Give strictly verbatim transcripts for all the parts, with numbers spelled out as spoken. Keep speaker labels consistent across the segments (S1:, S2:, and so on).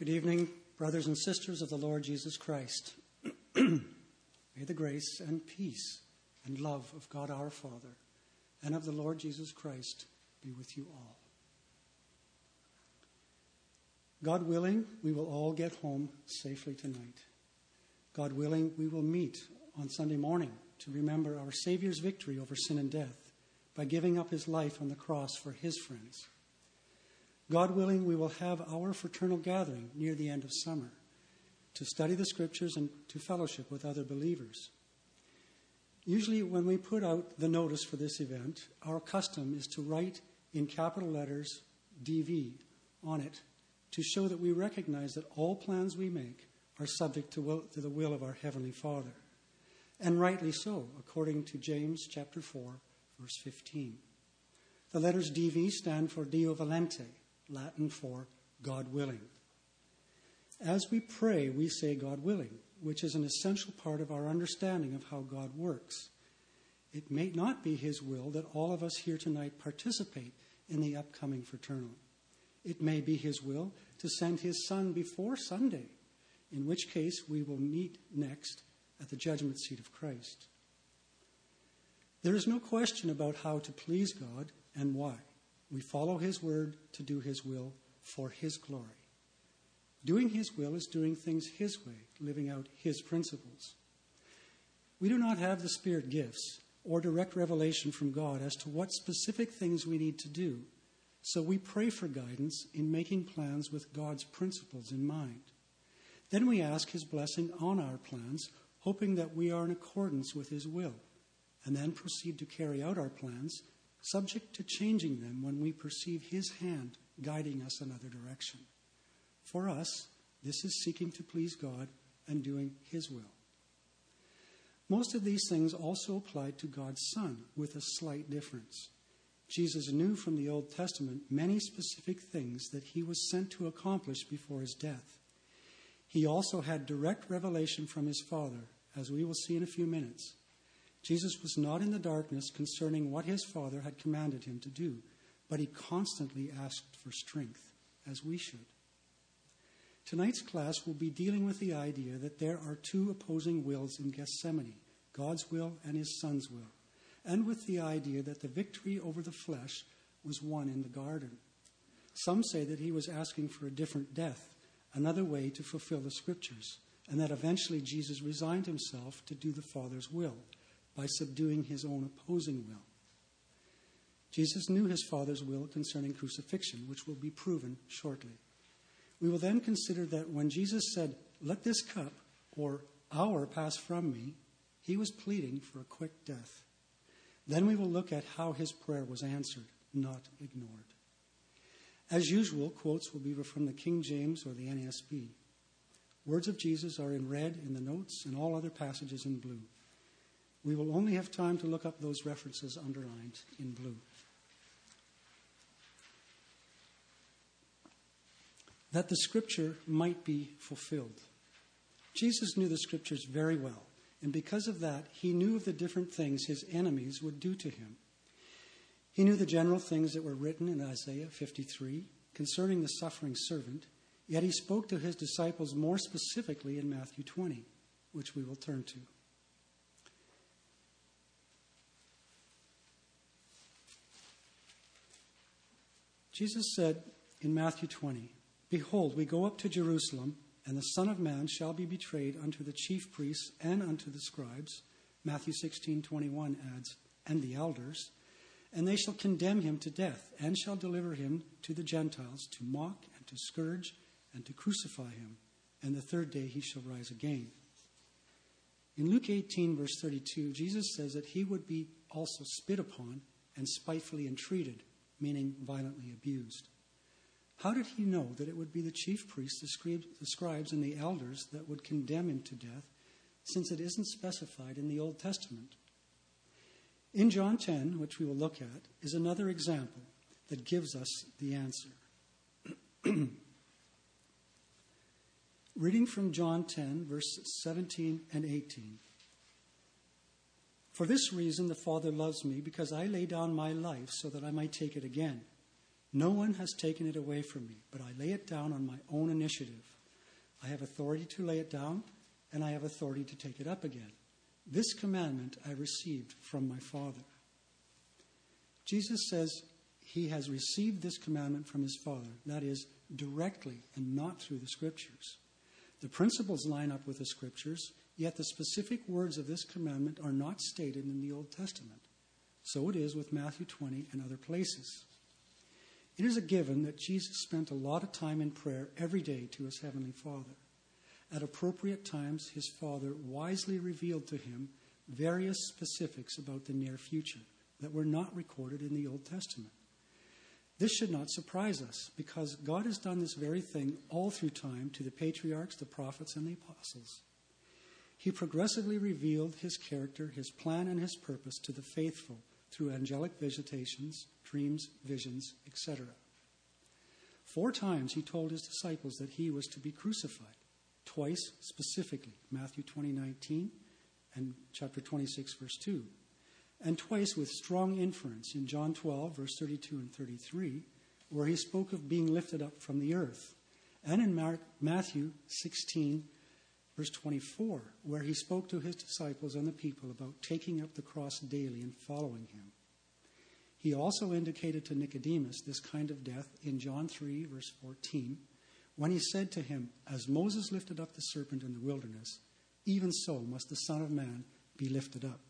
S1: Good evening, brothers and sisters of the Lord Jesus Christ. May the grace and peace and love of God our Father and of the Lord Jesus Christ be with you all. God willing, we will all get home safely tonight. God willing, we will meet on Sunday morning to remember our Savior's victory over sin and death by giving up his life on the cross for his friends. God willing, we will have our fraternal gathering near the end of summer to study the Scriptures and to fellowship with other believers. Usually when we put out the notice for this event, our custom is to write in capital letters D V on it to show that we recognize that all plans we make are subject to, will, to the will of our Heavenly Father. And rightly so, according to James chapter four, verse fifteen. The letters D V stand for Deo Volente, Latin for God willing. As we pray, we say God willing, which is an essential part of our understanding of how God works. It may not be his will that all of us here tonight participate in the upcoming fraternal. It may be his will to send his Son before Sunday, in which case we will meet next at the judgment seat of Christ. There is no question about how to please God and why. We follow his word to do his will for his glory. Doing his will is doing things his way, living out his principles. We do not have the Spirit gifts or direct revelation from God as to what specific things we need to do, so we pray for guidance in making plans with God's principles in mind. Then we ask his blessing on our plans, hoping that we are in accordance with his will, and then proceed to carry out our plans, subject to changing them when we perceive his hand guiding us another direction. For us, this is seeking to please God and doing his will. Most of these things also applied to God's Son, with a slight difference. Jesus knew from the Old Testament many specific things that he was sent to accomplish before his death. He also had direct revelation from his Father, as we will see in a few minutes. Jesus was not in the darkness concerning what his Father had commanded him to do, but he constantly asked for strength, as we should. Tonight's class will be dealing with the idea that there are two opposing wills in Gethsemane, God's will and his Son's will, and with the idea that the victory over the flesh was won in the garden. Some say that he was asking for a different death, another way to fulfill the Scriptures, and that eventually Jesus resigned himself to do the Father's will by subduing his own opposing will. Jesus knew his Father's will concerning crucifixion, which will be proven shortly. We will then consider that when Jesus said, "Let this cup," or "hour pass from me," he was pleading for a quick death. Then we will look at how his prayer was answered, not ignored. As usual, quotes will be from the King James or the N A S B. Words of Jesus are in red in the notes and all other passages in blue. We will only have time to look up those references underlined in blue. That the Scripture might be fulfilled. Jesus knew the Scriptures very well, and because of that, he knew of the different things his enemies would do to him. He knew the general things that were written in Isaiah fifty-three concerning the suffering servant, yet he spoke to his disciples more specifically in Matthew twenty, which we will turn to. Jesus said in Matthew twenty, "Behold, we go up to Jerusalem, and the Son of Man shall be betrayed unto the chief priests and unto the scribes." Matthew sixteen twenty-one adds, "and the elders, and they shall condemn him to death, and shall deliver him to the Gentiles to mock and to scourge and to crucify him, and the third day he shall rise again." In Luke eighteen, verse thirty-two, Jesus says that he would be also spit upon and spitefully entreated, meaning violently abused. How did he know that it would be the chief priests, the scribes, and the elders that would condemn him to death, since it isn't specified in the Old Testament? In John ten, which we will look at, is another example that gives us the answer. Reading from John ten, verses seventeen and eighteen. "For this reason the Father loves me, because I lay down my life so that I might take it again. No one has taken it away from me, but I lay it down on my own initiative. I have authority to lay it down, and I have authority to take it up again. This commandment I received from my Father. Jesus says he has received this commandment from his Father, that is, directly and not through the Scriptures. The principles line up with the Scriptures, yet the specific words of this commandment are not stated in the Old Testament. So it is with Matthew twenty and other places. It is a given that Jesus spent a lot of time in prayer every day to his Heavenly Father. At appropriate times, his Father wisely revealed to him various specifics about the near future that were not recorded in the Old Testament. This should not surprise us, because God has done this very thing all through time to the patriarchs, the prophets, and the apostles. He progressively revealed his character, his plan, and his purpose to the faithful through angelic visitations, dreams, visions, et cetera. Four times he told his disciples that he was to be crucified. Twice specifically, Matthew twenty nineteen and chapter twenty-six, verse two. And twice with strong inference in John twelve, verse thirty-two and thirty-three, where he spoke of being lifted up from the earth. And in Mark, Matthew sixteen, verse twenty-four, where he spoke to his disciples and the people about taking up the cross daily and following him. He also indicated to Nicodemus this kind of death in John three, verse fourteen, when he said to him, "As Moses lifted up the serpent in the wilderness, even so must the Son of Man be lifted up."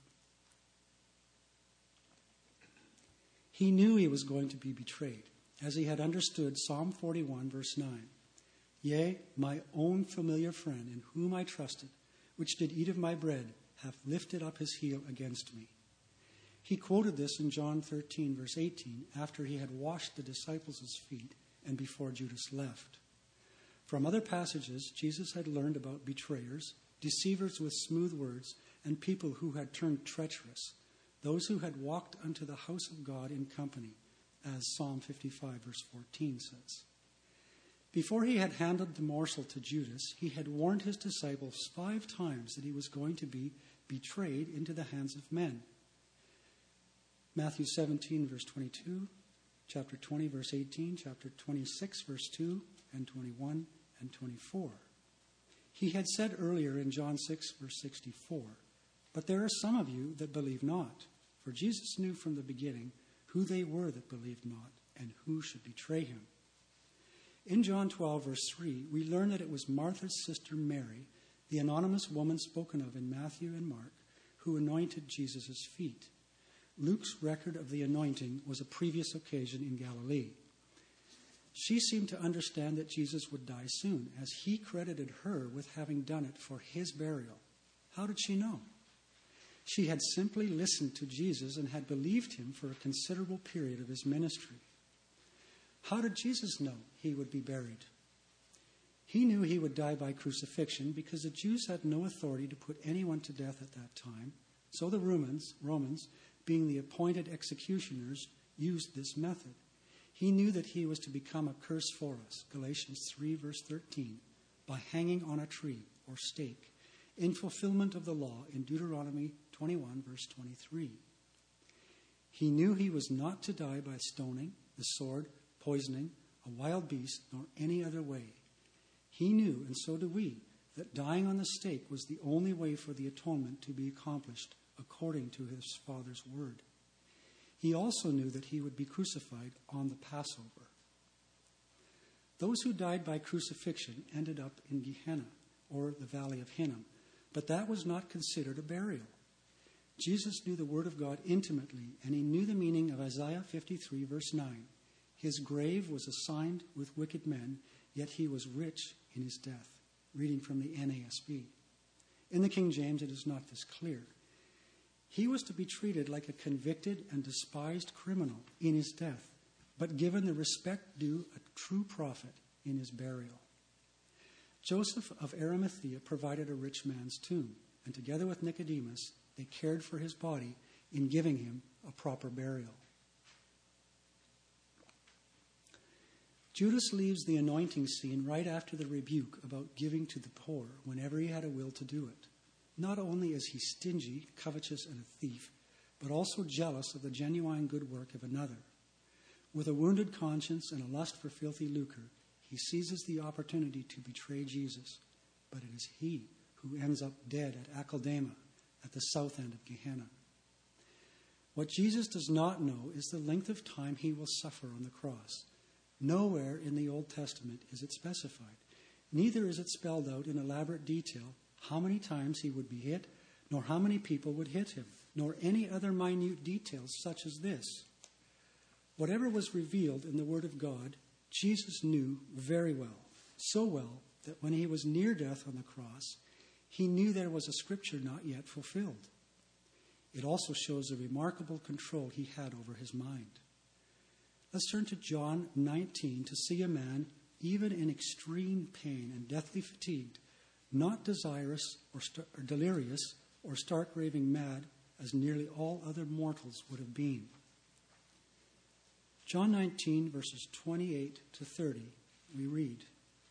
S1: He knew he was going to be betrayed, as he had understood Psalm forty-one, verse nine. "Yea, my own familiar friend, in whom I trusted, which did eat of my bread, hath lifted up his heel against me." He quoted this in John thirteen, verse eighteen, after he had washed the disciples' feet and before Judas left. From other passages, Jesus had learned about betrayers, deceivers with smooth words, and people who had turned treacherous, those who had walked unto the house of God in company, as Psalm fifty-five, verse fourteen says. Before he had handed the morsel to Judas, he had warned his disciples five times that he was going to be betrayed into the hands of men. Matthew seventeen, verse twenty-two, chapter twenty, verse eighteen, chapter twenty-six, verse two, and twenty-one and twenty-four. He had said earlier in John six, verse sixty-four, "But there are some of you that believe not." For Jesus knew from the beginning who they were that believed not and who should betray him. In John twelve, verse three, we learn that it was Martha's sister Mary, the anonymous woman spoken of in Matthew and Mark, who anointed Jesus' feet. Luke's record of the anointing was a previous occasion in Galilee. She seemed to understand that Jesus would die soon, as he credited her with having done it for his burial. How did she know? She had simply listened to Jesus and had believed him for a considerable period of his ministry. How did Jesus know he would be buried? He knew he would die by crucifixion because the Jews had no authority to put anyone to death at that time. So the Romans, Romans, being the appointed executioners, used this method. He knew that he was to become a curse for us, Galatians three, verse thirteen, by hanging on a tree or stake, in fulfillment of the law in Deuteronomy twenty-one, verse twenty-three. He knew he was not to die by stoning, the sword, poisoning, a wild beast, nor any other way. He knew, and so do we, that dying on the stake was the only way for the atonement to be accomplished according to his Father's word. He also knew that he would be crucified on the Passover. Those who died by crucifixion ended up in Gehenna, or the Valley of Hinnom, but that was not considered a burial. Jesus knew the Word of God intimately, and he knew the meaning of Isaiah fifty-three, verse nine. His grave was assigned with wicked men, yet he was rich in his death. Reading from the N A S B. In the King James, it is not this clear. He was to be treated like a convicted and despised criminal in his death, but given the respect due a true prophet in his burial. Joseph of Arimathea provided a rich man's tomb, and together with Nicodemus, they cared for his body in giving him a proper burial. Judas leaves the anointing scene right after the rebuke about giving to the poor whenever he had a will to do it. Not only is he stingy, covetous, and a thief, but also jealous of the genuine good work of another. With a wounded conscience and a lust for filthy lucre, he seizes the opportunity to betray Jesus, but it is he who ends up dead at Akeldama, at the south end of Gehenna. What Jesus does not know is the length of time he will suffer on the cross. Nowhere in the Old Testament is it specified. Neither is it spelled out in elaborate detail how many times he would be hit, nor how many people would hit him, nor any other minute details such as this. Whatever was revealed in the Word of God, Jesus knew very well, so well that when he was near death on the cross, he knew there was a scripture not yet fulfilled. It also shows the remarkable control he had over his mind. Let's turn to John nineteen to see a man, even in extreme pain and deathly fatigued, not desirous or, st- or delirious or stark raving mad as nearly all other mortals would have been. John nineteen, verses twenty-eight to thirty, we read,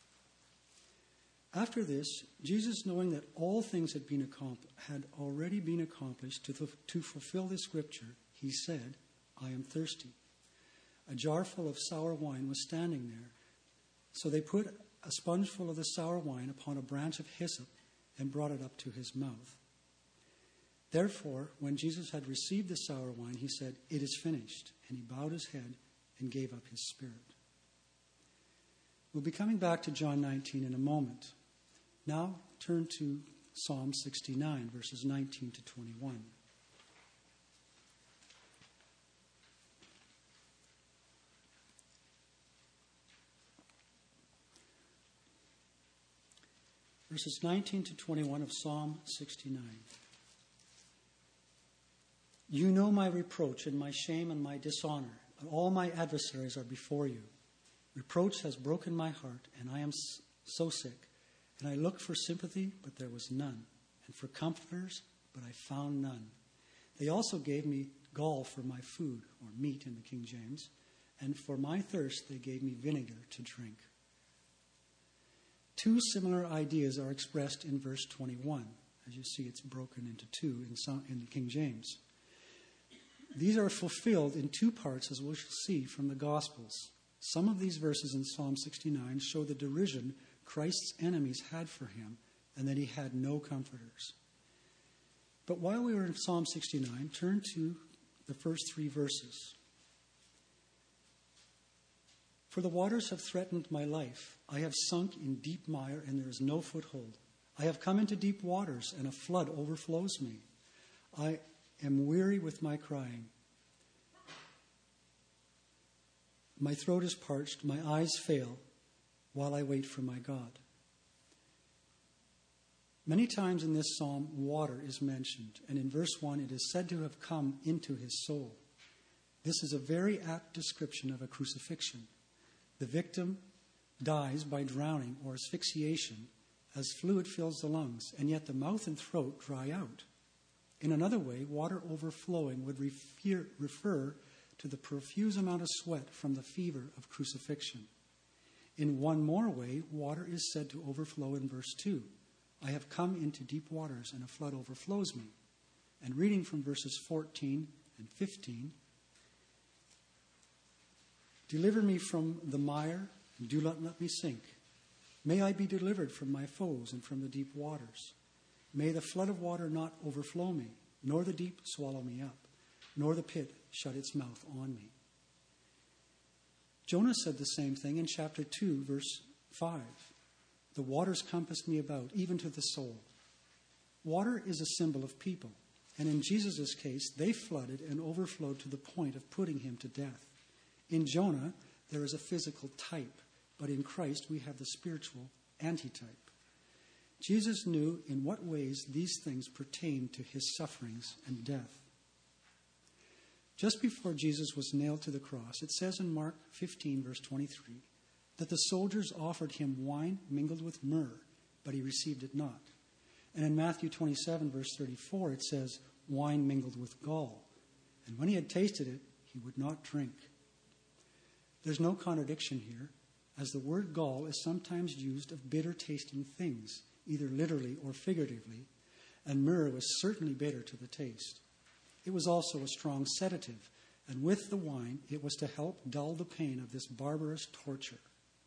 S1: After this, Jesus, knowing that all things had been accomplished, had already been accomplished to, the, to fulfill the scripture, he said, I am thirsty. A jar full of sour wine was standing there. So they put a spongeful of the sour wine upon a branch of hyssop and brought it up to his mouth. Therefore, when Jesus had received the sour wine, he said, It is finished. And he bowed his head and gave up his spirit. We'll be coming back to John nineteen in a moment. Now turn to Psalm sixty-nine, verses nineteen to twenty-one. Verses nineteen to twenty-one of Psalm sixty-nine. You know my reproach and my shame and my dishonor, and all my adversaries are before you. Reproach has broken my heart, and I am so sick. And I looked for sympathy, but there was none, and for comforters, but I found none. They also gave me gall for my food, or meat in the King James, and for my thirst they gave me vinegar to drink. Two similar ideas are expressed in verse twenty-one. As you see, it's broken into two in, some, in the King James. These are fulfilled in two parts, as we shall see from the Gospels. Some of these verses in Psalm sixty-nine show the derision Christ's enemies had for him, and that he had no comforters. But while we were in Psalm sixty-nine, turn to the first three verses. For the waters have threatened my life. I have sunk in deep mire, and there is no foothold. I have come into deep waters, and a flood overflows me. I am weary with my crying. My throat is parched, my eyes fail, while I wait for my God. Many times in this psalm, water is mentioned, and in verse one, it is said to have come into his soul. This is a very apt description of a crucifixion. The victim dies by drowning or asphyxiation as fluid fills the lungs, and yet the mouth and throat dry out. In another way, water overflowing would refer, refer to the profuse amount of sweat from the fever of crucifixion. In one more way, water is said to overflow in verse two. I have come into deep waters, and a flood overflows me. And reading from verses fourteen and fifteen, deliver me from the mire, and do not let me sink. May I be delivered from my foes and from the deep waters. May the flood of water not overflow me, nor the deep swallow me up, nor the pit shut its mouth on me. Jonah said the same thing in chapter two, verse five. The waters compassed me about, even to the soul. Water is a symbol of people, and in Jesus' case, they flooded and overflowed to the point of putting him to death. In Jonah, there is a physical type, but in Christ we have the spiritual antitype. Jesus knew in what ways these things pertain to his sufferings and death. Just before Jesus was nailed to the cross, it says in Mark fifteen, verse twenty-three, that the soldiers offered him wine mingled with myrrh, but he received it not. And in Matthew twenty-seven, verse thirty-four, it says, wine mingled with gall. And when he had tasted it, he would not drink. There's no contradiction here, as the word gall is sometimes used of bitter-tasting things, either literally or figuratively, and myrrh was certainly bitter to the taste. It was also a strong sedative, and with the wine, it was to help dull the pain of this barbarous torture.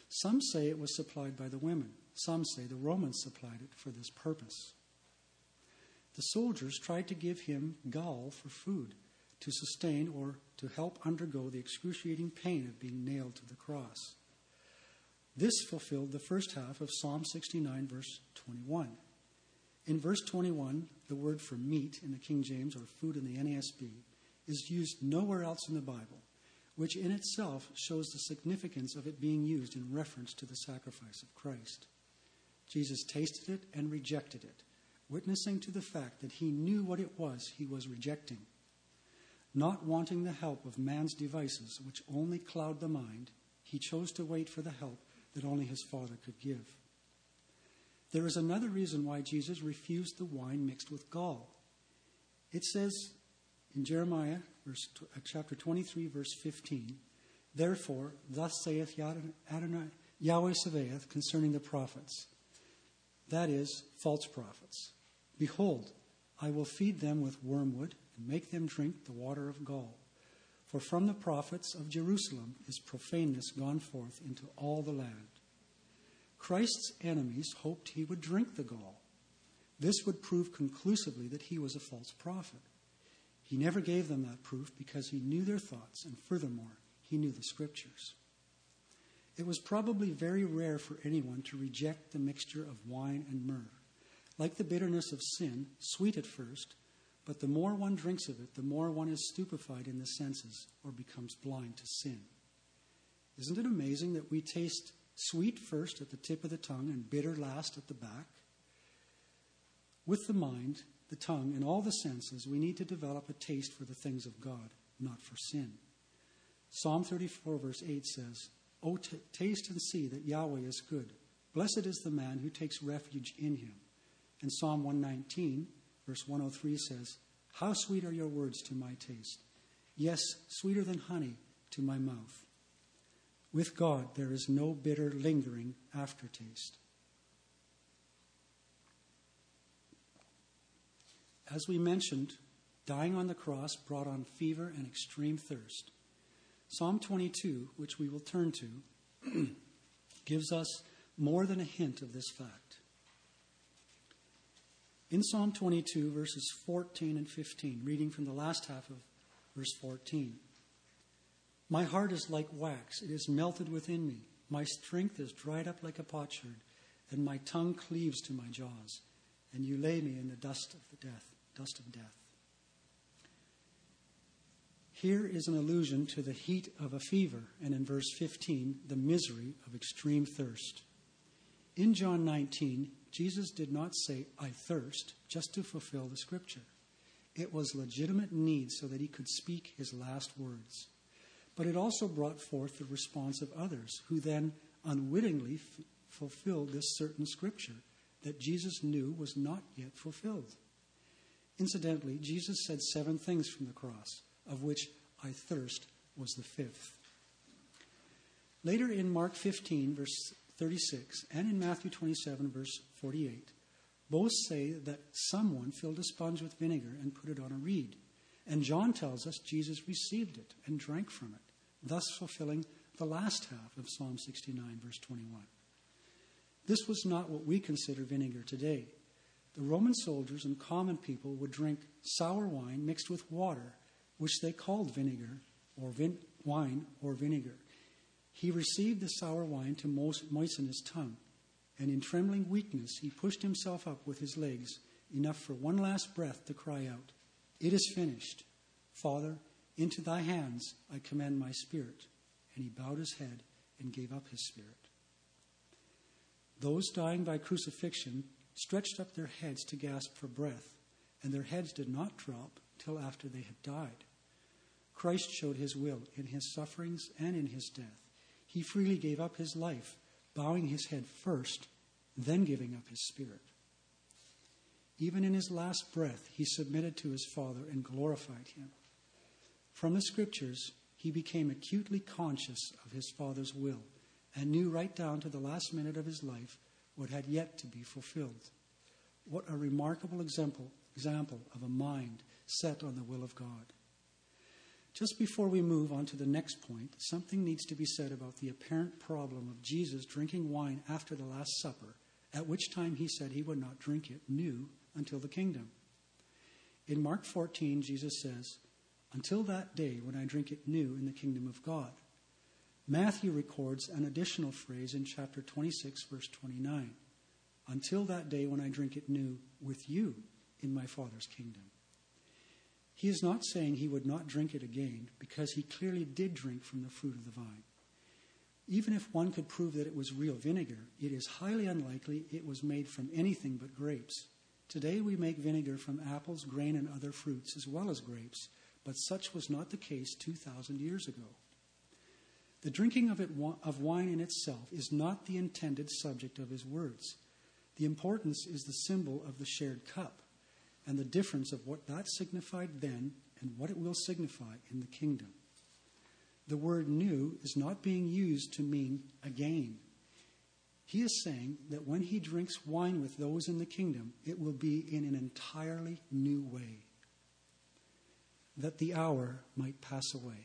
S1: Some say it was supplied by the women. Some say the Romans supplied it for this purpose. The soldiers tried to give him gall for food, to sustain or to help undergo the excruciating pain of being nailed to the cross. This fulfilled the first half of Psalm sixty-nine, verse twenty-one. In verse twenty-one, the word for meat in the King James, or food in the N A S B, is used nowhere else in the Bible, which in itself shows the significance of it being used in reference to the sacrifice of Christ. Jesus tasted it and rejected it, witnessing to the fact that he knew what it was he was rejecting. Not wanting the help of man's devices, which only cloud the mind, he chose to wait for the help that only his Father could give. There is another reason why Jesus refused the wine mixed with gall. It says in Jeremiah verse, chapter twenty-three, verse fifteen, "Therefore, thus saith Adonai, Yahweh Sabaoth concerning the prophets," that is, false prophets, "Behold, I will feed them with wormwood and make them drink the water of gall. For from the prophets of Jerusalem is profaneness gone forth into all the land." Christ's enemies hoped he would drink the gall. This would prove conclusively that he was a false prophet. He never gave them that proof because he knew their thoughts, and furthermore, he knew the Scriptures. It was probably very rare for anyone to reject the mixture of wine and myrrh. Like the bitterness of sin, sweet at first, but the more one drinks of it, the more one is stupefied in the senses or becomes blind to sin. Isn't it amazing that we taste sweet first at the tip of the tongue and bitter last at the back? With the mind, the tongue, and all the senses, we need to develop a taste for the things of God, not for sin. Psalm thirty-four, verse eight says, "O t- taste and see that Yahweh is good. Blessed is the man who takes refuge in him." And Psalm one nineteen, verse one oh three says, "How sweet are your words to my taste. Yes, sweeter than honey to my mouth." With God, there is no bitter, lingering aftertaste. As we mentioned, dying on the cross brought on fever and extreme thirst. Psalm twenty-two, which we will turn to, gives us more than a hint of this fact. In Psalm twenty-two, verses fourteen and fifteen, reading from the last half of verse fourteen, "My heart is like wax, it is melted within me. My strength is dried up like a potsherd, and my tongue cleaves to my jaws. And you lay me in the dust of the death, dust of death." Here is an allusion to the heat of a fever, and in verse fifteen, the misery of extreme thirst. In John nineteen, Jesus did not say, "I thirst," just to fulfill the Scripture. It was legitimate need so that he could speak his last words. But it also brought forth the response of others, who then unwittingly f- fulfilled this certain Scripture that Jesus knew was not yet fulfilled. Incidentally, Jesus said seven things from the cross, of which "I thirst" was the fifth. Later in Mark fifteen, verse thirty-six, and in Matthew twenty-seven, verse forty-eight, both say that someone filled a sponge with vinegar and put it on a reed. And John tells us Jesus received it and drank from it, thus fulfilling the last half of Psalm sixty-nine, verse twenty-one. This was not what we consider vinegar today. The Roman soldiers and common people would drink sour wine mixed with water, which they called vinegar, or vin- wine or vinegar. He received the sour wine to moisten his tongue, and in trembling weakness he pushed himself up with his legs, enough for one last breath to cry out, "It is finished. Father, into thy hands I commend my spirit." And he bowed his head and gave up his spirit. Those dying by crucifixion stretched up their heads to gasp for breath, and their heads did not drop till after they had died. Christ showed his will in his sufferings and in his death. He freely gave up his life, bowing his head first, then giving up his spirit. Even in his last breath, he submitted to his Father and glorified him. From the Scriptures, he became acutely conscious of his Father's will and knew right down to the last minute of his life what had yet to be fulfilled. What a remarkable example, example of a mind set on the will of God. Just before we move on to the next point, something needs to be said about the apparent problem of Jesus drinking wine after the Last Supper, at which time he said he would not drink it new until the kingdom. In Mark fourteen, Jesus says, "Until that day when I drink it new in the kingdom of God." Matthew records an additional phrase in chapter twenty-six, verse twenty-nine. "Until that day when I drink it new with you in my Father's kingdom." He is not saying he would not drink it again, because he clearly did drink from the fruit of the vine. Even if one could prove that it was real vinegar, it is highly unlikely it was made from anything but grapes. Today we make vinegar from apples, grain, and other fruits, as well as grapes, but such was not the case two thousand years ago. The drinking of, it, of wine in itself is not the intended subject of his words. The importance is the symbol of the shared cup, and the difference of what that signified then and what it will signify in the kingdom. The word new is not being used to mean again. He is saying that when he drinks wine with those in the kingdom, it will be in an entirely new way, that the hour might pass away.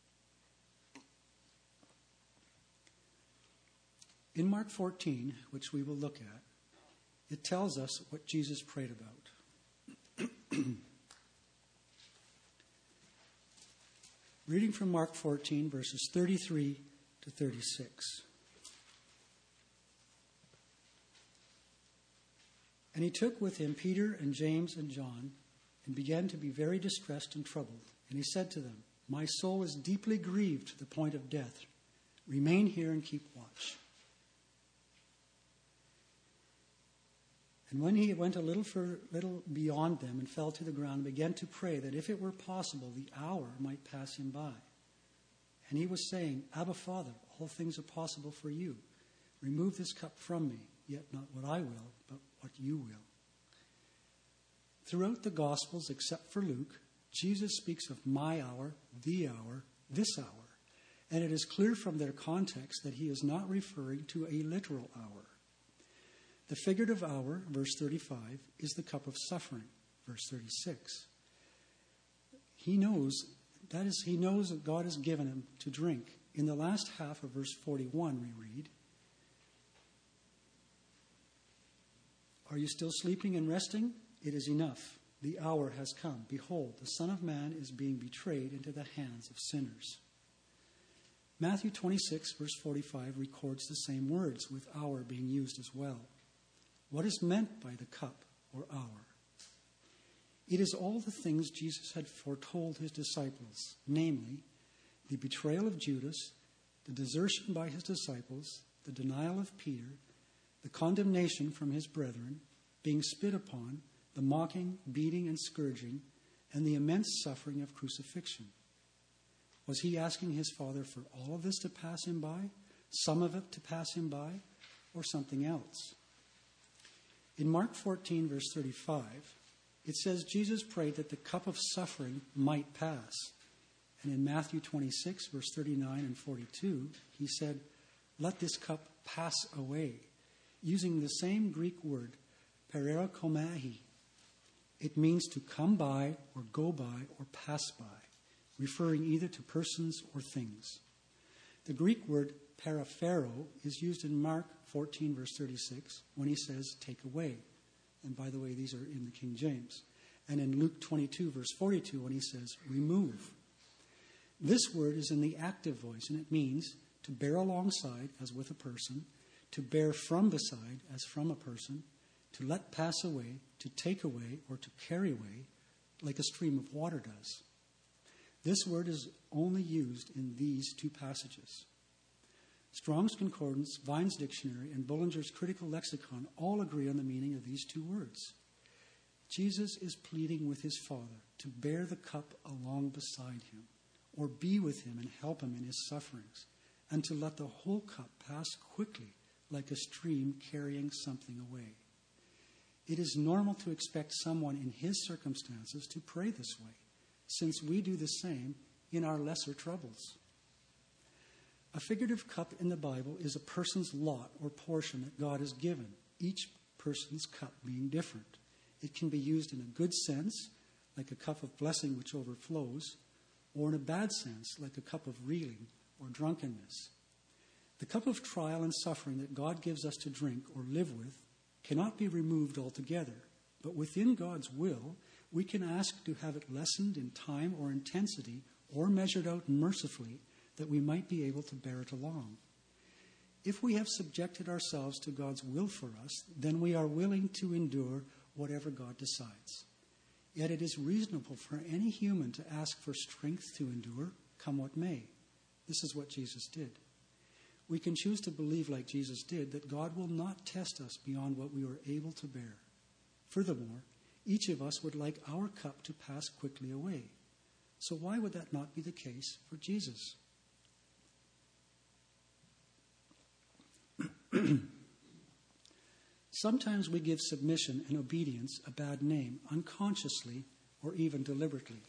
S1: In Mark fourteen, which we will look at, it tells us what Jesus prayed about. Reading from Mark fourteen, verses thirty-three to thirty-six. "And he took with him Peter and James and John, and began to be very distressed and troubled. And he said to them, 'My soul is deeply grieved to the point of death. Remain here and keep watch.' And when he went a little, for, little beyond them and fell to the ground and began to pray that if it were possible, the hour might pass him by. And he was saying, 'Abba, Father, all things are possible for you. Remove this cup from me, yet not what I will, but what you will.'" Throughout the Gospels, except for Luke, Jesus speaks of my hour, the hour, this hour. And it is clear from their context that he is not referring to a literal hour. The figurative hour, verse thirty-five, is the cup of suffering, verse thirty-six. He knows, that is, he knows that God has given him to drink. In the last half of verse forty-one, we read, "Are you still sleeping and resting? It is enough. The hour has come. Behold, the Son of Man is being betrayed into the hands of sinners." Matthew twenty-six, verse forty-five, records the same words, with hour being used as well. What is meant by the cup or hour? It is all the things Jesus had foretold his disciples, namely, the betrayal of Judas, the desertion by his disciples, the denial of Peter, the condemnation from his brethren, being spit upon, the mocking, beating, and scourging, and the immense suffering of crucifixion. Was he asking his Father for all of this to pass him by, some of it to pass him by, or something else? In Mark fourteen, verse thirty-five, it says Jesus prayed that the cup of suffering might pass. And in Matthew twenty-six, verse thirty-nine and forty-two, he said, "Let this cup pass away," using the same Greek word, perichomahi. It means to come by or go by or pass by, referring either to persons or things. The Greek word paraphero is used in Mark fourteen, verse thirty-six, when he says, "take away." And by the way, these are in the King James. And in Luke twenty-two, verse forty-two, when he says, "remove." This word is in the active voice, and it means to bear alongside, as with a person, to bear from beside, as from a person, to let pass away, to take away, or to carry away, like a stream of water does. This word is only used in these two passages. Strong's Concordance, Vine's Dictionary, and Bullinger's Critical Lexicon all agree on the meaning of these two words. Jesus is pleading with his Father to bear the cup along beside him, or be with him and help him in his sufferings, and to let the whole cup pass quickly, like a stream carrying something away. It is normal to expect someone in his circumstances to pray this way, since we do the same in our lesser troubles. A figurative cup in the Bible is a person's lot or portion that God has given, each person's cup being different. It can be used in a good sense, like a cup of blessing which overflows, or in a bad sense, like a cup of reeling or drunkenness. The cup of trial and suffering that God gives us to drink or live with cannot be removed altogether, but within God's will, we can ask to have it lessened in time or intensity or measured out mercifully that we might be able to bear it along. If we have subjected ourselves to God's will for us, then we are willing to endure whatever God decides. Yet it is reasonable for any human to ask for strength to endure, come what may. This is what Jesus did. We can choose to believe, like Jesus did, that God will not test us beyond what we are able to bear. Furthermore, each of us would like our cup to pass quickly away. So why would that not be the case for Jesus? Sometimes we give submission and obedience a bad name, unconsciously or even deliberately.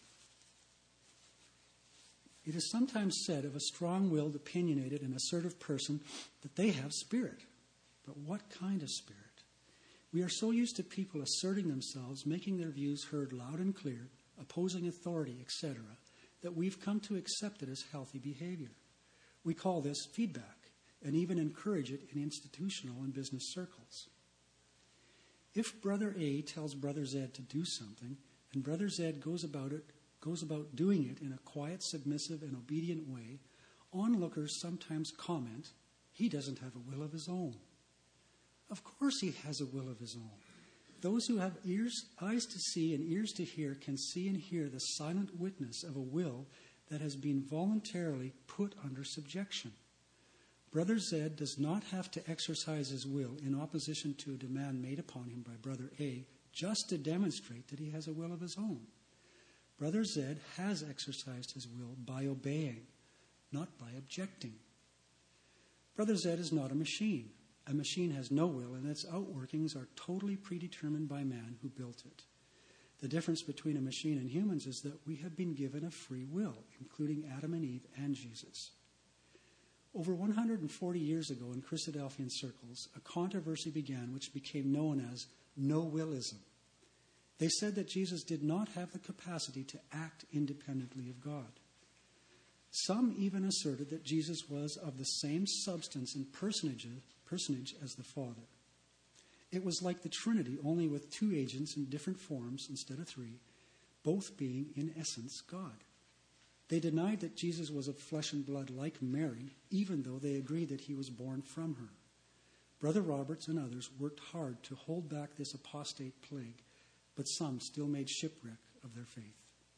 S1: It is sometimes said of a strong-willed, opinionated, and assertive person that they have spirit. But what kind of spirit? We are so used to people asserting themselves, making their views heard loud and clear, opposing authority, et cetera, that we've come to accept it as healthy behavior. We call this feedback, and even encourage it in institutional and business circles. If Brother A tells Brother Z to do something, and Brother Z goes about it, goes about doing it in a quiet, submissive, and obedient way, onlookers sometimes comment, he doesn't have a will of his own. Of course he has a will of his own. Those who have ears, eyes to see and ears to hear can see and hear the silent witness of a will that has been voluntarily put under subjection. Brother Z does not have to exercise his will in opposition to a demand made upon him by Brother A just to demonstrate that he has a will of his own. Brother Z has exercised his will by obeying, not by objecting. Brother Z is not a machine. A machine has no will, and its outworkings are totally predetermined by man who built it. The difference between a machine and humans is that we have been given a free will, including Adam and Eve and Jesus. Over one hundred forty years ago in Christadelphian circles, a controversy began which became known as no-willism. They said that Jesus did not have the capacity to act independently of God. Some even asserted that Jesus was of the same substance and personage, personage as the Father. It was like the Trinity, only with two agents in different forms instead of three, both being in essence God. They denied that Jesus was of flesh and blood like Mary, even though they agreed that he was born from her. Brother Roberts and others worked hard to hold back this apostate plague, but some still made shipwreck of their faith.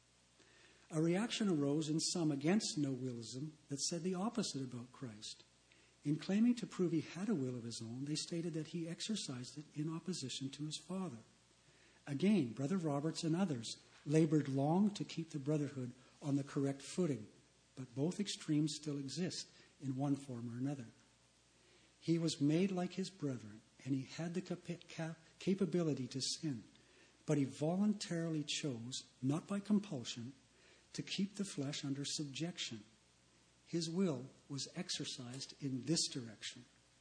S1: A reaction arose in some against no-willism that said the opposite about Christ. In claiming to prove he had a will of his own, they stated that he exercised it in opposition to his Father. Again, Brother Roberts and others labored long to keep the brotherhood on the correct footing, but both extremes still exist in one form or another. He was made like his brethren, and he had the cap- cap- capability to sin, but he voluntarily chose, not by compulsion, to keep the flesh under subjection. His will was exercised in this direction.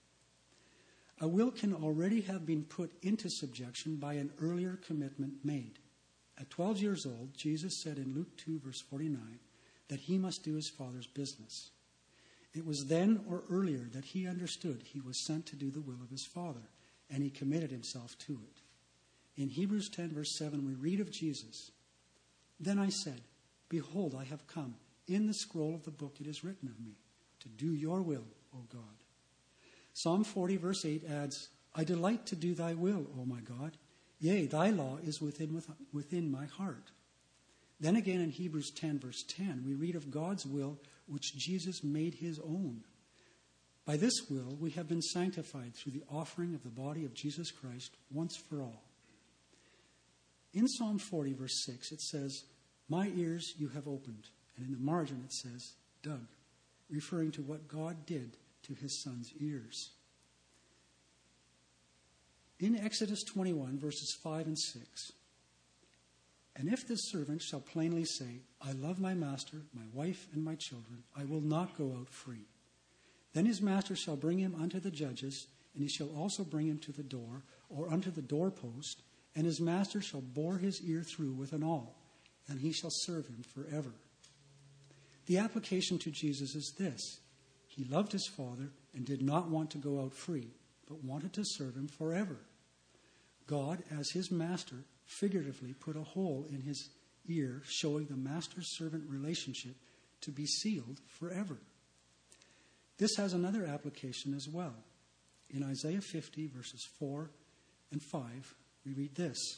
S1: A will can already have been put into subjection by an earlier commitment made. At twelve years old, Jesus said in Luke two, verse forty-nine, that he must do his Father's business. It was then or earlier that he understood he was sent to do the will of his Father, and he committed himself to it. In Hebrews ten, verse seven, we read of Jesus, "Then I said, Behold, I have come. In the scroll of the book it is written of me, to do your will, O God." Psalm forty, verse eight adds, "I delight to do thy will, O my God. Yea, thy law is within, within my heart." Then again in Hebrews ten, verse ten, we read of God's will, which Jesus made his own. By this will, we have been sanctified through the offering of the body of Jesus Christ once for all. In Psalm forty, verse six, it says, "My ears you have opened." And in the margin it says, "dug," referring to what God did to his son's ears. In Exodus twenty-one, verses five and six, "And if this servant shall plainly say, I love my master, my wife, and my children, I will not go out free. Then his master shall bring him unto the judges, and he shall also bring him to the door, or unto the doorpost, and his master shall bore his ear through with an awl, and he shall serve him forever." The application to Jesus is this. He loved his Father and did not want to go out free, but wanted to serve him forever. God, as his master, figuratively put a hole in his ear, showing the master-servant relationship to be sealed forever. This has another application as well. In Isaiah fifty, verses four and five, we read this.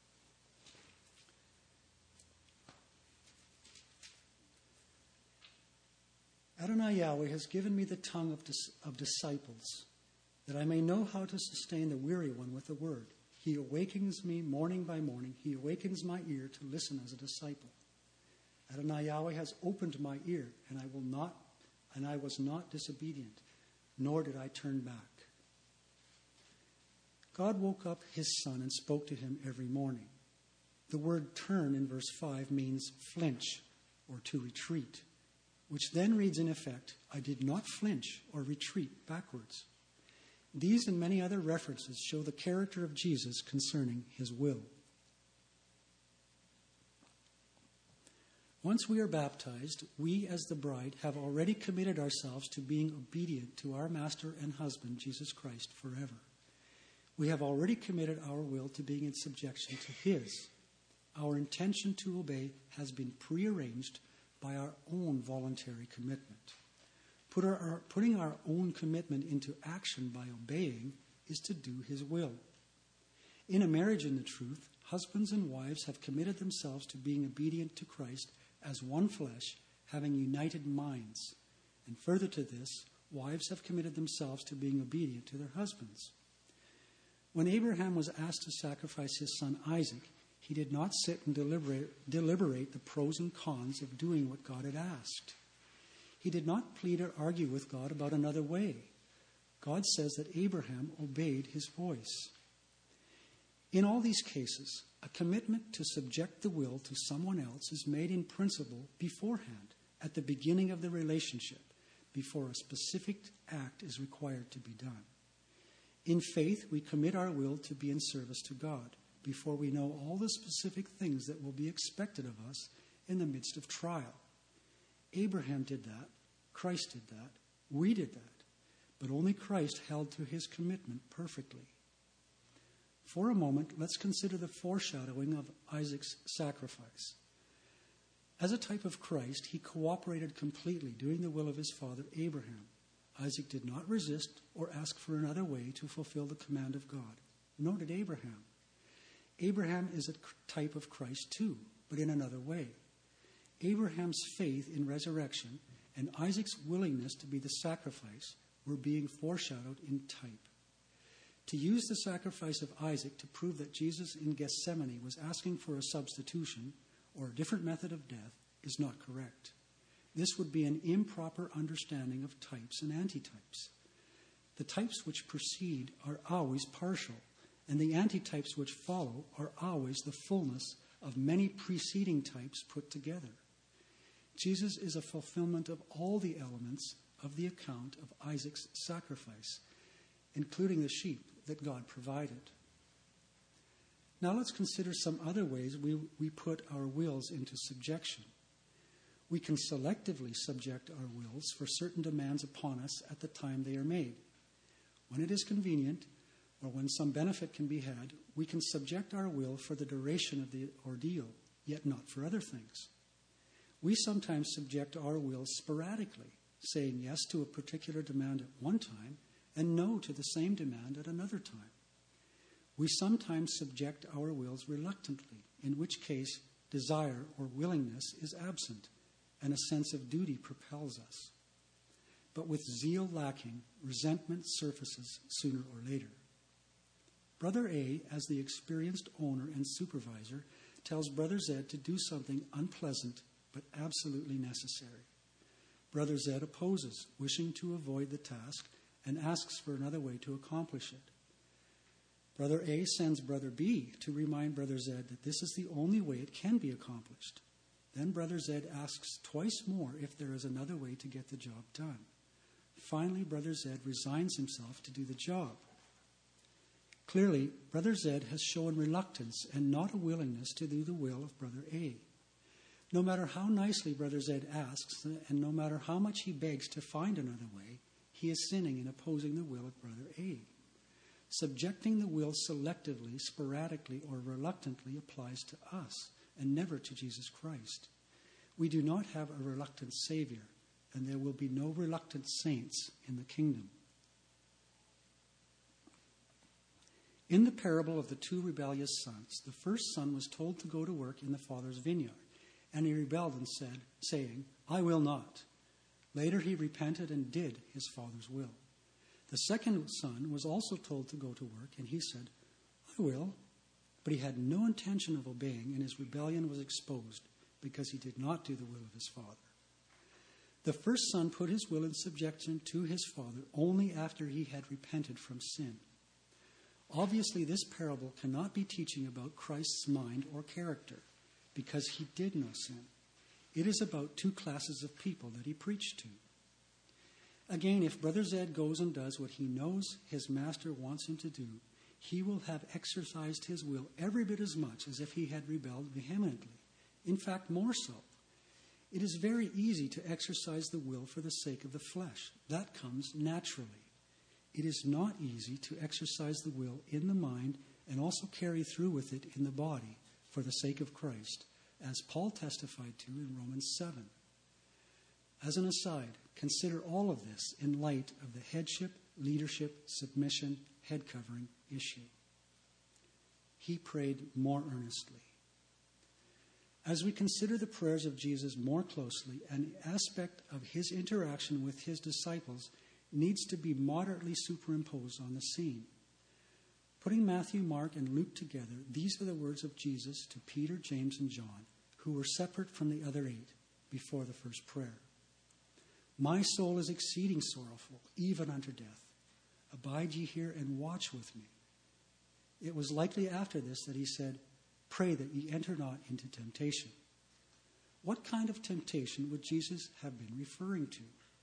S1: Adonai Yahweh has given me the tongue of, dis- of disciples, that I may know how to sustain the weary one with the word. He awakens me morning by morning. He awakens my ear to listen as a disciple. Adonai Yahweh has opened my ear, and I will not, and I was not disobedient, nor did I turn back. God woke up his son and spoke to him every morning. The word turn in verse five means flinch or to retreat, which then reads in effect, I did not flinch or retreat backwards. These and many other references show the character of Jesus concerning his will. Once we are baptized, we as the bride have already committed ourselves to being obedient to our Master and Husband, Jesus Christ, forever. We have already committed our will to being in subjection to his. Our intention to obey has been prearranged by our own voluntary commitment. Put our, our, putting our own commitment into action by obeying is to do his will. In a marriage in the truth, husbands and wives have committed themselves to being obedient to Christ as one flesh, having united minds. And further to this, wives have committed themselves to being obedient to their husbands. When Abraham was asked to sacrifice his son Isaac, he did not sit and deliberate, deliberate the pros and cons of doing what God had asked. He did not plead or argue with God about another way. God says that Abraham obeyed his voice. In all these cases, a commitment to subject the will to someone else is made in principle beforehand, at the beginning of the relationship, before a specific act is required to be done. In faith, we commit our will to be in service to God before we know all the specific things that will be expected of us in the midst of trial. Abraham did that. Christ did that. We did that. But only Christ held to his commitment perfectly. For a moment, let's consider the foreshadowing of Isaac's sacrifice. As a type of Christ, he cooperated completely, doing the will of his father Abraham. Isaac did not resist or ask for another way to fulfill the command of God, nor did Abraham. Abraham is a type of Christ too, but in another way. Abraham's faith in resurrection and Isaac's willingness to be the sacrifice were being foreshadowed in type. To use the sacrifice of Isaac to prove that Jesus in Gethsemane was asking for a substitution or a different method of death is not correct. This would be an improper understanding of types and antitypes. The types which precede are always partial, and the antitypes which follow are always the fullness of many preceding types put together. Jesus is a fulfillment of all the elements of the account of Isaac's sacrifice, including the sheep that God provided. Now let's consider some other ways we, we put our wills into subjection. We can selectively subject our wills for certain demands upon us at the time they are made. When it is convenient, or when some benefit can be had, we can subject our will for the duration of the ordeal, yet not for other things. We sometimes subject our wills sporadically, saying yes to a particular demand at one time and no to the same demand at another time. We sometimes subject our wills reluctantly, in which case desire or willingness is absent, and a sense of duty propels us. But with zeal lacking, resentment surfaces sooner or later. Brother A, as the experienced owner and supervisor, tells Brother Z to do something unpleasant but absolutely necessary. Brother Z opposes, wishing to avoid the task, and asks for another way to accomplish it. Brother A sends Brother B to remind Brother Z that this is the only way it can be accomplished. Then Brother Z asks twice more if there is another way to get the job done. Finally, Brother Z resigns himself to do the job. Clearly, Brother Z has shown reluctance and not a willingness to do the will of Brother A. No matter how nicely Brother Zed asks, and no matter how much he begs to find another way, he is sinning in opposing the will of Brother A. Subjecting the will selectively, sporadically, or reluctantly applies to us and never to Jesus Christ. We do not have a reluctant Savior, and there will be no reluctant saints in the kingdom. In the parable of the two rebellious sons, the first son was told to go to work in the father's vineyard, and he rebelled and said, saying, "I will not." Later he repented and did his father's will. The second son was also told to go to work, and he said, "I will." But he had no intention of obeying, and his rebellion was exposed because he did not do the will of his father. The first son put his will in subjection to his father only after he had repented from sin. Obviously, this parable cannot be teaching about Christ's mind or character, because he did no sin. It is about two classes of people that he preached to. Again, if Brother Zed goes and does what he knows his master wants him to do, he will have exercised his will every bit as much as if he had rebelled vehemently. In fact, more so. It is very easy to exercise the will for the sake of the flesh. That comes naturally. It is not easy to exercise the will in the mind and also carry through with it in the body for the sake of Christ, as Paul testified to in Romans seven. As an aside, consider all of this in light of the headship, leadership, submission, head covering issue. He prayed more earnestly. As we consider the prayers of Jesus more closely, an aspect of his interaction with his disciples needs to be moderately superimposed on the scene. Putting Matthew, Mark, and Luke together, these are the words of Jesus to Peter, James, and John, who were separate from the other eight before the first prayer. "My soul is exceeding sorrowful, even unto death. Abide ye here and watch with me." It was likely after this that he said, "Pray that ye enter not into temptation." What kind of temptation would Jesus have been referring to?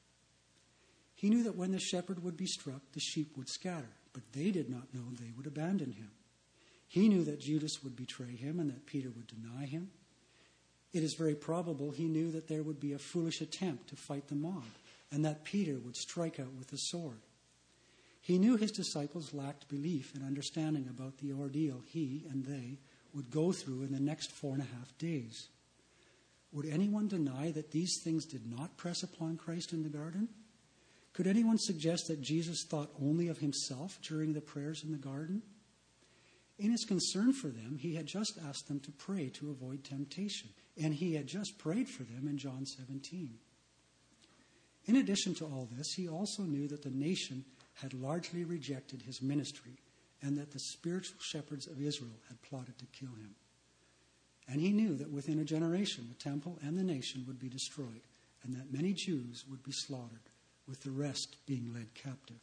S1: He knew that when the shepherd would be struck, the sheep would scatter, but they did not know they would abandon him. He knew that Judas would betray him and that Peter would deny him. It is very probable he knew that there would be a foolish attempt to fight the mob, and that Peter would strike out with the sword. He knew his disciples lacked belief and understanding about the ordeal he and they would go through in the next four and a half days. Would anyone deny that these things did not press upon Christ in the garden? Could anyone suggest that Jesus thought only of himself during the prayers in the garden? In his concern for them, he had just asked them to pray to avoid temptation, and he had just prayed for them in John seventeen. In addition to all this, he also knew that the nation had largely rejected his ministry, and that the spiritual shepherds of Israel had plotted to kill him. And he knew that within a generation, the temple and the nation would be destroyed, and that many Jews would be slaughtered, with the rest being led captive.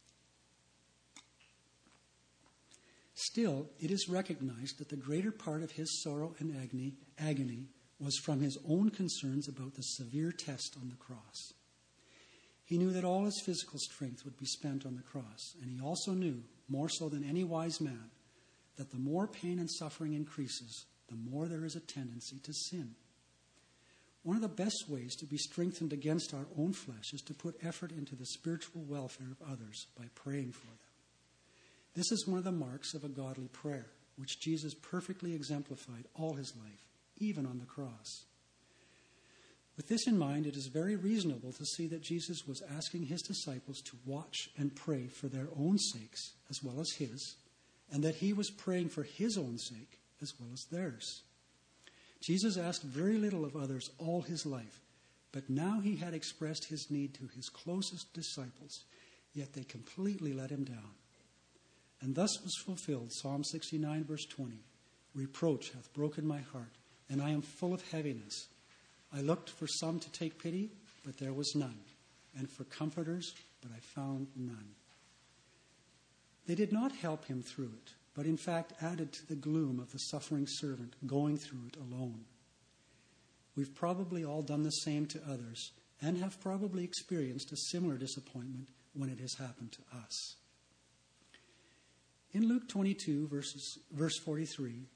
S1: Still, it is recognized that the greater part of his sorrow and agony, agony was from his own concerns about the severe test on the cross. He knew that all his physical strength would be spent on the cross, and he also knew, more so than any wise man, that the more pain and suffering increases, the more there is a tendency to sin. One of the best ways to be strengthened against our own flesh is to put effort into the spiritual welfare of others by praying for them. This is one of the marks of a godly prayer, which Jesus perfectly exemplified all his life, even on the cross. With this in mind, it is very reasonable to see that Jesus was asking his disciples to watch and pray for their own sakes as well as his, and that he was praying for his own sake as well as theirs. Jesus asked very little of others all his life, but now he had expressed his need to his closest disciples, yet they completely let him down. And thus was fulfilled Psalm sixty-nine, verse twenty. "Reproach hath broken my heart, and I am full of heaviness. I looked for some to take pity, but there was none, and for comforters, but I found none." They did not help him through it, but in fact added to the gloom of the suffering servant going through it alone. We've probably all done the same to others, and have probably experienced a similar disappointment when it has happened to us. In Luke twenty-two, verses, verse forty-three,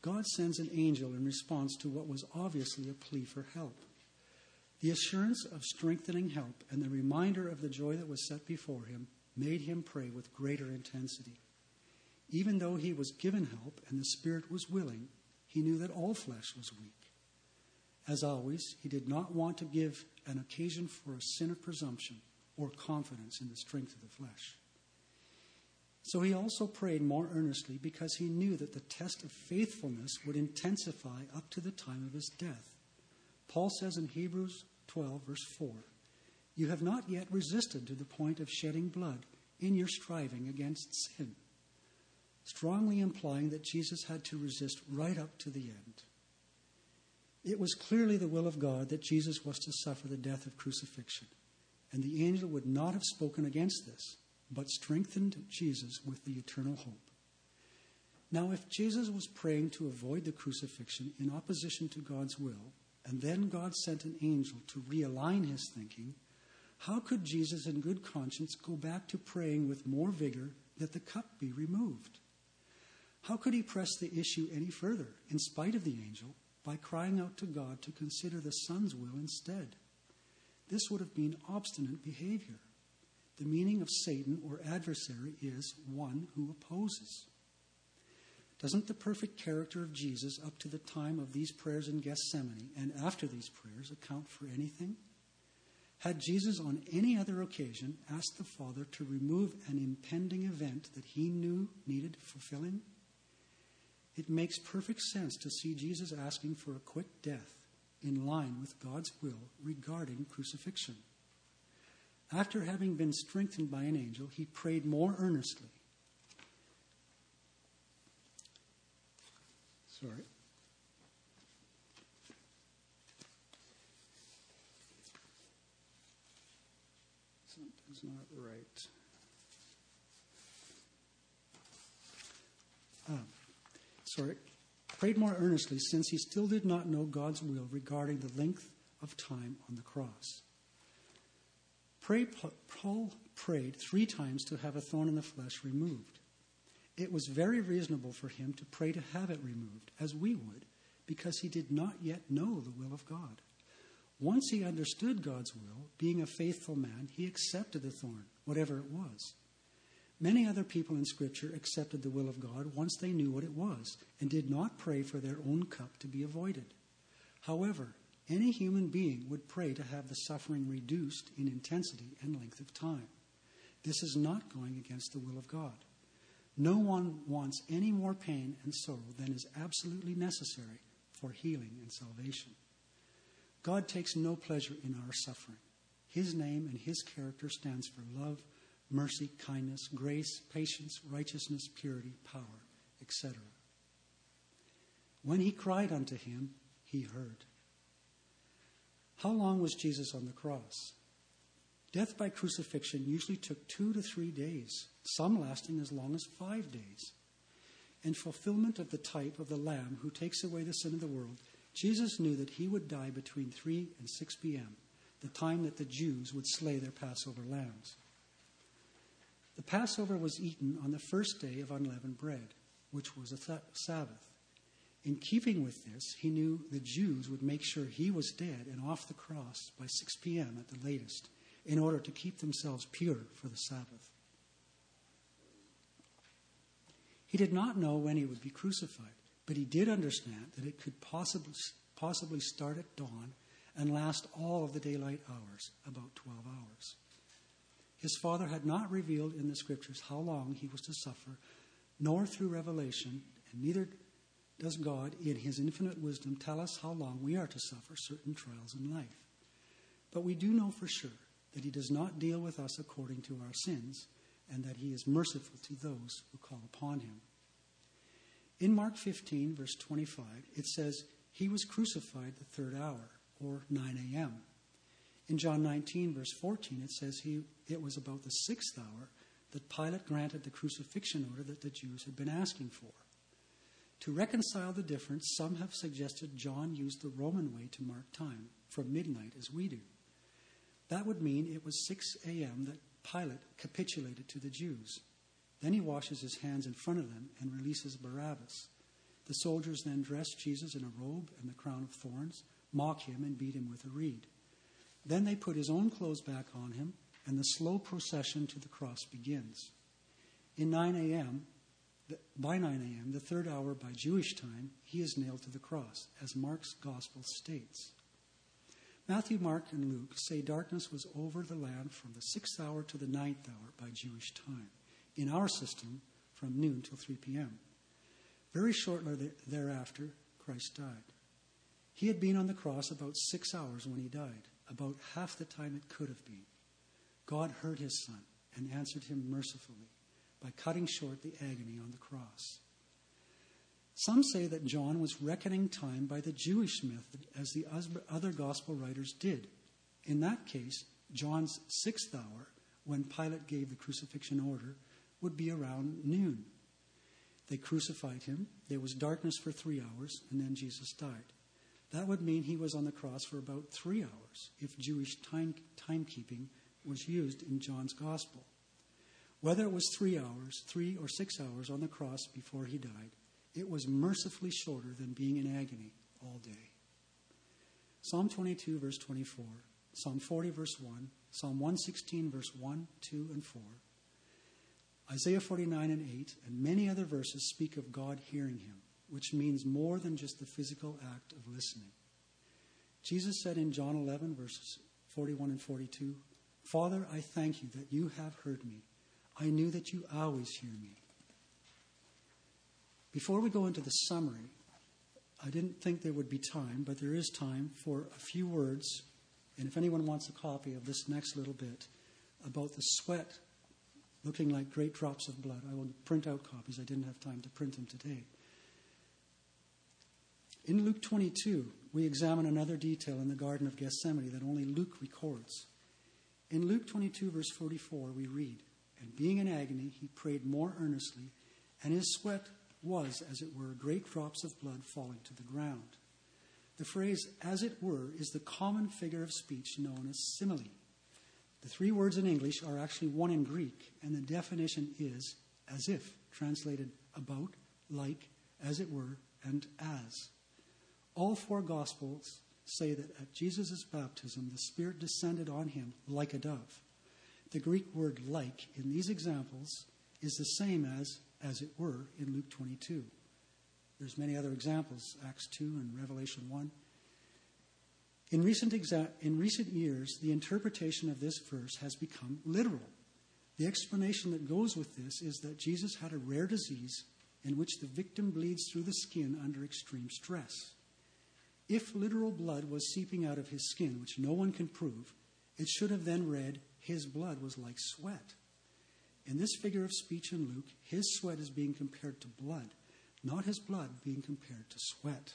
S1: God sends an angel in response to what was obviously a plea for help. The assurance of strengthening help and the reminder of the joy that was set before him made him pray with greater intensity. Even though he was given help and the Spirit was willing, he knew that all flesh was weak. As always, he did not want to give an occasion for a sin of presumption or confidence in the strength of the flesh. So he also prayed more earnestly because he knew that the test of faithfulness would intensify up to the time of his death. Paul says in Hebrews twelve, verse four, "You have not yet resisted to the point of shedding blood in your striving against sin," strongly implying that Jesus had to resist right up to the end. It was clearly the will of God that Jesus was to suffer the death of crucifixion, and the angel would not have spoken against this, but strengthened Jesus with the eternal hope. Now, if Jesus was praying to avoid the crucifixion in opposition to God's will, and then God sent an angel to realign his thinking, how could Jesus in good conscience go back to praying with more vigor that the cup be removed? How could he press the issue any further, in spite of the angel, by crying out to God to consider the Son's will instead? This would have been obstinate behavior. The meaning of Satan or adversary is one who opposes. Doesn't the perfect character of Jesus up to the time of these prayers in Gethsemane and after these prayers account for anything? Had Jesus on any other occasion asked the Father to remove an impending event that he knew needed fulfilling? It makes perfect sense to see Jesus asking for a quick death in line with God's will regarding crucifixion. After having been strengthened by an angel, he prayed more earnestly. Sorry. Something's not right. Ah, sorry. Prayed more earnestly since he still did not know God's will regarding the length of time on the cross. Pray, Paul prayed three times to have a thorn in the flesh removed. It was very reasonable for him to pray to have it removed, as we would, because he did not yet know the will of God. Once he understood God's will, being a faithful man, he accepted the thorn, whatever it was. Many other people in Scripture accepted the will of God once they knew what it was and did not pray for their own cup to be avoided. However, any human being would pray to have the suffering reduced in intensity and length of time. This is not going against the will of God. No one wants any more pain and sorrow than is absolutely necessary for healing and salvation. God takes no pleasure in our suffering. His name and his character stands for love, mercy, kindness, grace, patience, righteousness, purity, power, et cetera. When he cried unto him, he heard. How long was Jesus on the cross? Death by crucifixion usually took two to three days, some lasting as long as five days. In fulfillment of the type of the Lamb who takes away the sin of the world, Jesus knew that he would die between three and six p.m., the time that the Jews would slay their Passover lambs. The Passover was eaten on the first day of unleavened bread, which was a th- Sabbath. In keeping with this, he knew the Jews would make sure he was dead and off the cross by six p.m. at the latest, in order to keep themselves pure for the Sabbath. He did not know when he would be crucified, but he did understand that it could possibly, possibly start at dawn and last all of the daylight hours, about twelve hours. His Father had not revealed in the Scriptures how long he was to suffer, nor through revelation, and neither does God, in his infinite wisdom, tell us how long we are to suffer certain trials in life. But we do know for sure that he does not deal with us according to our sins, and that he is merciful to those who call upon him. In Mark fifteen, verse twenty-five, it says, he was crucified the third hour, or nine a.m. In John nineteen, verse fourteen, it says he, it was about the sixth hour that Pilate granted the crucifixion order that the Jews had been asking for. To reconcile the difference, some have suggested John used the Roman way to mark time, from midnight as we do. That would mean it was six a.m. that Pilate capitulated to the Jews. Then he washes his hands in front of them and releases Barabbas. The soldiers then dressed Jesus in a robe and the crown of thorns, mock him, and beat him with a reed. Then they put his own clothes back on him, and the slow procession to the cross begins. In nine a.m., by nine a.m., the third hour by Jewish time, he is nailed to the cross, as Mark's gospel states. Matthew, Mark, and Luke say darkness was over the land from the sixth hour to the ninth hour by Jewish time. In our system, from noon till three p.m. Very shortly thereafter, Christ died. He had been on the cross about six hours when he died, about half the time it could have been. God heard his Son and answered him mercifully by cutting short the agony on the cross. Some say that John was reckoning time by the Jewish method, as the other gospel writers did. In that case, John's sixth hour, when Pilate gave the crucifixion order, would be around noon. They crucified him, there was darkness for three hours, and then Jesus died. That would mean he was on the cross for about three hours, if Jewish time timekeeping was used in John's gospel. Whether it was three hours, three or six hours on the cross before he died, it was mercifully shorter than being in agony all day. Psalm twenty-two, verse twenty-four, Psalm forty, verse one, Psalm one sixteen, verse one, two, and four, Isaiah forty-nine and eight, and many other verses speak of God hearing him, which means more than just the physical act of listening. Jesus said in John eleven, verses forty-one and forty-two, Father, I thank you that you have heard me. I knew that you always hear me. Before we go into the summary, I didn't think there would be time, but there is time for a few words, and if anyone wants a copy of this next little bit, about the sweat looking like great drops of blood. I will print out copies. I didn't have time to print them today. In Luke twenty-two, we examine another detail in the Garden of Gethsemane that only Luke records. In Luke twenty-two, verse forty-four, we read, And being in agony, he prayed more earnestly, and his sweat was, as it were, great drops of blood falling to the ground. The phrase, as it were, is the common figure of speech known as simile. The three words in English are actually one in Greek, and the definition is as if, translated about, like, as it were, and as. All four Gospels say that at Jesus' baptism, the Spirit descended on him like a dove. The Greek word like in these examples is the same as as it were in Luke twenty-two. There's many other examples, Acts two and Revelation one. In recent, exa- in recent years, the interpretation of this verse has become literal. The explanation that goes with this is that Jesus had a rare disease in which the victim bleeds through the skin under extreme stress. If literal blood was seeping out of his skin, which no one can prove, it should have then read, his blood was like sweat. In this figure of speech in Luke, his sweat is being compared to blood, not his blood being compared to sweat.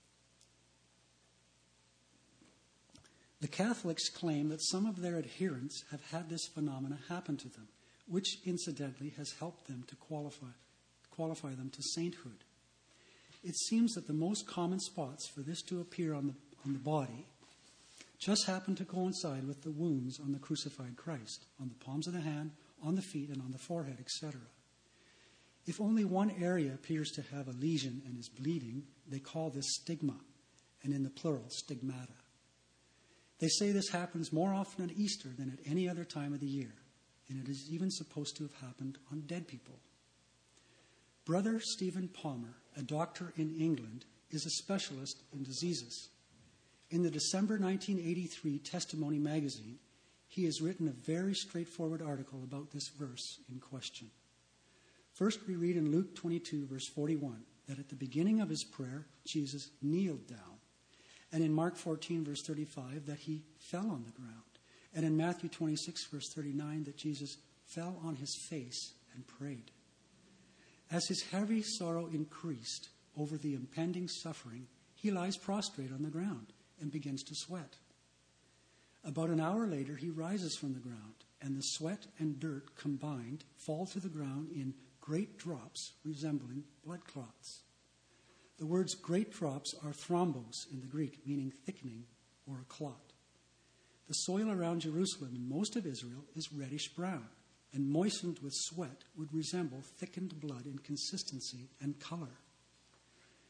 S1: The Catholics claim that some of their adherents have had this phenomena happen to them, which incidentally has helped them to qualify, qualify them to sainthood. It seems that the most common spots for this to appear on the, on the body just happen to coincide with the wounds on the crucified Christ, on the palms of the hand, on the feet, and on the forehead, et cetera. If only one area appears to have a lesion and is bleeding, they call this stigma, and in the plural, stigmata. They say this happens more often at Easter than at any other time of the year, and it is even supposed to have happened on dead people. Brother Stephen Palmer, a doctor in England, is a specialist in diseases. In the December nineteen eighty-three Testimony magazine, he has written a very straightforward article about this verse in question. First, we read in Luke twenty-two, verse forty-one, that at the beginning of his prayer, Jesus kneeled down. And in Mark fourteen, verse thirty-five, that he fell on the ground. And in Matthew twenty-six, verse thirty-nine, that Jesus fell on his face and prayed. As his heavy sorrow increased over the impending suffering, he lies prostrate on the ground and begins to sweat. About an hour later, he rises from the ground, and the sweat and dirt combined fall to the ground in great drops resembling blood clots. The words great drops are thrombos in the Greek, meaning thickening or a clot. The soil around Jerusalem and most of Israel is reddish brown, and moistened with sweat would resemble thickened blood in consistency and color.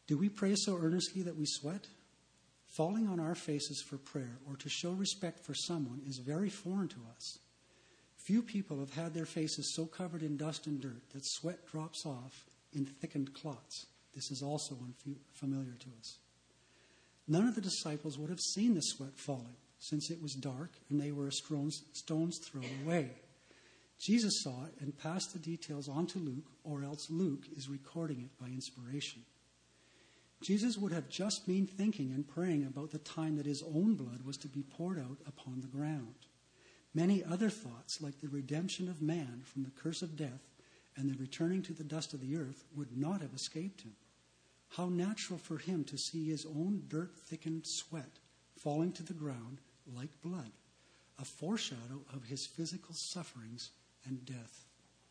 S1: Do we pray so earnestly that we sweat? Falling on our faces for prayer or to show respect for someone is very foreign to us. Few people have had their faces so covered in dust and dirt that sweat drops off in thickened clots. This is also unfamiliar to us. None of the disciples would have seen the sweat falling, since it was dark and they were a stone's throw away. Jesus saw it and passed the details on to Luke, or else Luke is recording it by inspiration. Jesus would have just been thinking and praying about the time that his own blood was to be poured out upon the ground. Many other thoughts, like the redemption of man from the curse of death and the returning to the dust of the earth, would not have escaped him. How natural for him to see his own dirt-thickened sweat falling to the ground like blood, a foreshadow of his physical sufferings and death.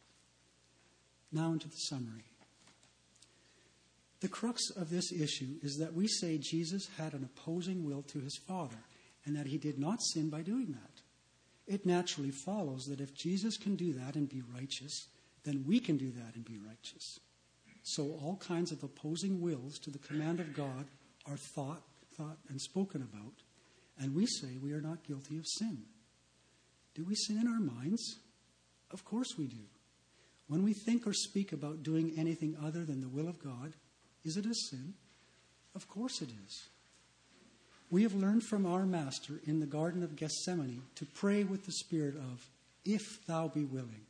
S1: Now into the summary. The crux of this issue is that we say Jesus had an opposing will to his Father and that he did not sin by doing that. It naturally follows that if Jesus can do that and be righteous, then we can do that and be righteous. So all kinds of opposing wills to the command of God are thought, thought, and spoken about, and we say we are not guilty of sin. Do we sin in our minds? Of course we do. When we think or speak about doing anything other than the will of God, is it a sin? Of course it is. We have learned from our Master in the Garden of Gethsemane to pray with the spirit of, "If thou be willing."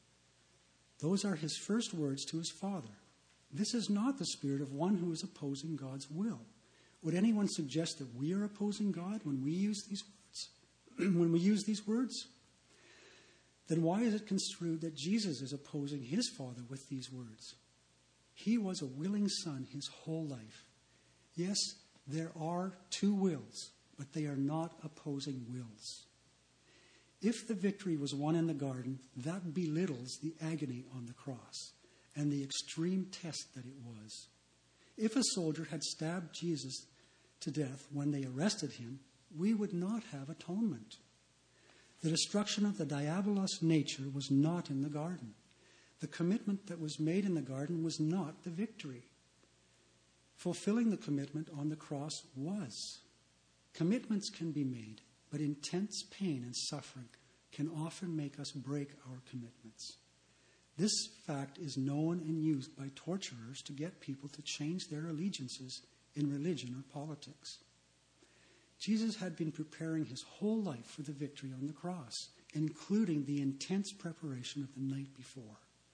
S1: Those are his first words to his Father. This is not the spirit of one who is opposing God's will. Would anyone suggest that we are opposing God when we use these words? when we use these words? Then why is it construed that Jesus is opposing his Father with these words? He was a willing son his whole life. Yes, there are two wills, but they are not opposing wills. If the victory was won in the garden, that belittles the agony on the cross and the extreme test that it was. If a soldier had stabbed Jesus to death when they arrested him, we would not have atonement. The destruction of the diabolos nature was not in the garden. The commitment that was made in the garden was not the victory. Fulfilling the commitment on the cross was. Commitments can be made, but intense pain and suffering can often make us break our commitments. This fact is known and used by torturers to get people to change their allegiances in religion or politics. Jesus had been preparing his whole life for the victory on the cross, including the intense preparation of the night before.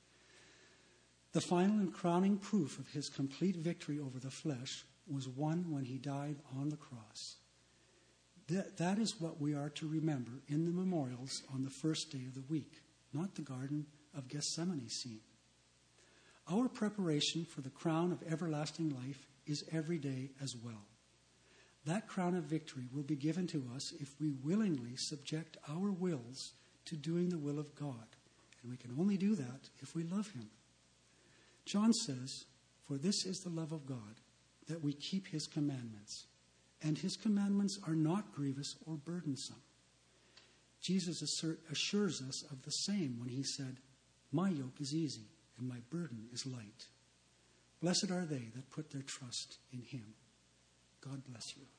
S1: The final and crowning proof of his complete victory over the flesh was won when he died on the cross. That, that is what we are to remember in the memorials on the first day of the week, not the Garden of Gethsemane scene. Our preparation for the crown of everlasting life is every day as well. That crown of victory will be given to us if we willingly subject our wills to doing the will of God. And we can only do that if we love him. John says, "For this is the love of God, that we keep his commandments. And his commandments are not grievous or burdensome." Jesus assert, assures us of the same when he said, "My yoke is easy and my burden is light." Blessed are they that put their trust in him. God bless you.